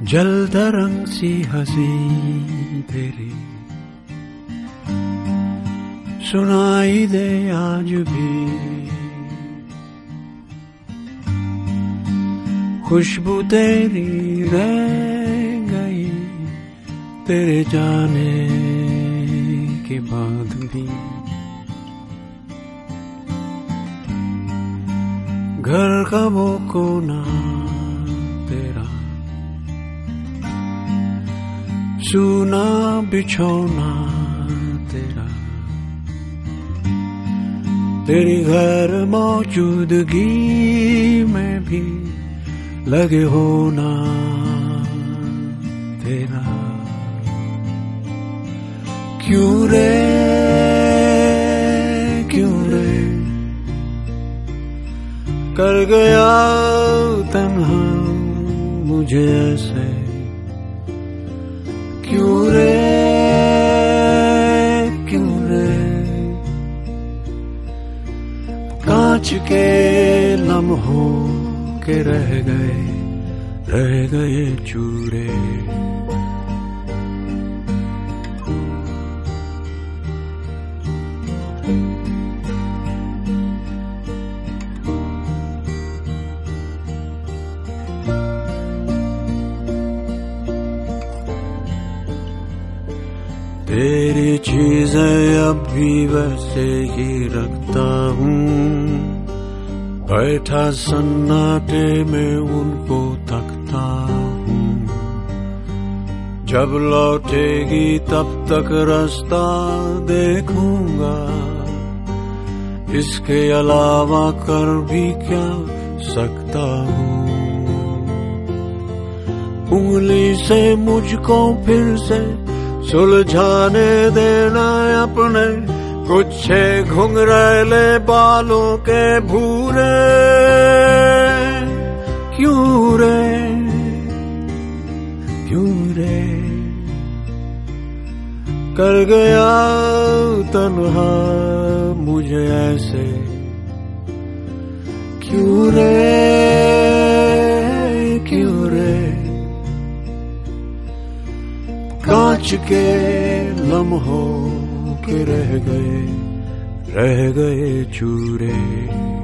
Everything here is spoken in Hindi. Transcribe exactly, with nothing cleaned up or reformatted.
जलधरंग सी हंसी तेरी सुनाई दे आज भी, खुशबू तेरी रह गई तेरे जाने के बाद भी। घर का वो कोना तेरा, सूना बिछौना तेरा, तेरी घर मौजूदगी में भी लगे होना तेरा। क्यों रे क्यों रे कर गया तन्हा मुझे ऐसे, क्यों रे क्यों रे कांच के लम्हों के रह गए रह गए चूरे। तेरी चीजें अब भी वैसे ही रखता हूँ, बैठा सन्नाटे में उनको तकता हूँ। जब लौटेगी तब तक रास्ता देखूंगा, इसके अलावा कर भी क्या सकता हूँ। उंगली से मुझको फिर से सुलझाने देना अपने गुच्छे घुंघरैले बालों के भूरे। क्यों रे क्यों रे कर गया तन्हा मुझे ऐसे, क्यों रे क्यों रे कांच के लम्हों के रह गए रह गए चूरे।